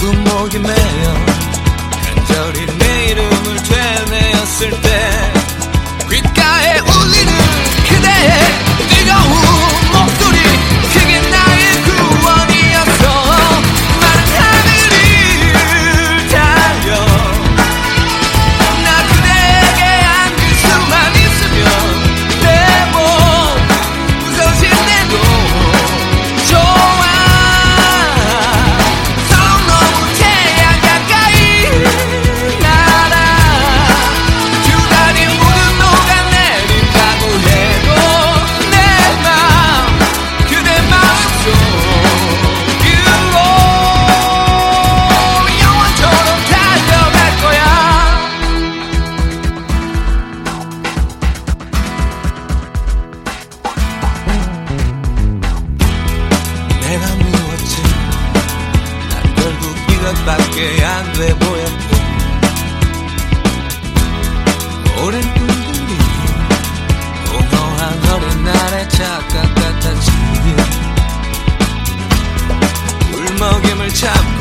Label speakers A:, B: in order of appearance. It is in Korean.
A: 목이 메여 간절히 내 이름을 되뇌었을 때 귓가에 울리는 그대의 뜨거운 목소리, 그게 나의 구원이었어. 마른 하늘을 달려 나 그대에게 안길 수만 있으면 내 몸 부서질 때도 좋아. 서로 너무 태양 가까이 날아 두 다리 모두 녹아내린다고 해도 내 맘 그대 마음속으로 영원토록 달려갈 거야. 내가 미웠지. 난 결국 이것밖에 안 돼 보였고 오랜 꿈들이 공허한 어린 날의 착각 같았지. 울먹임을 참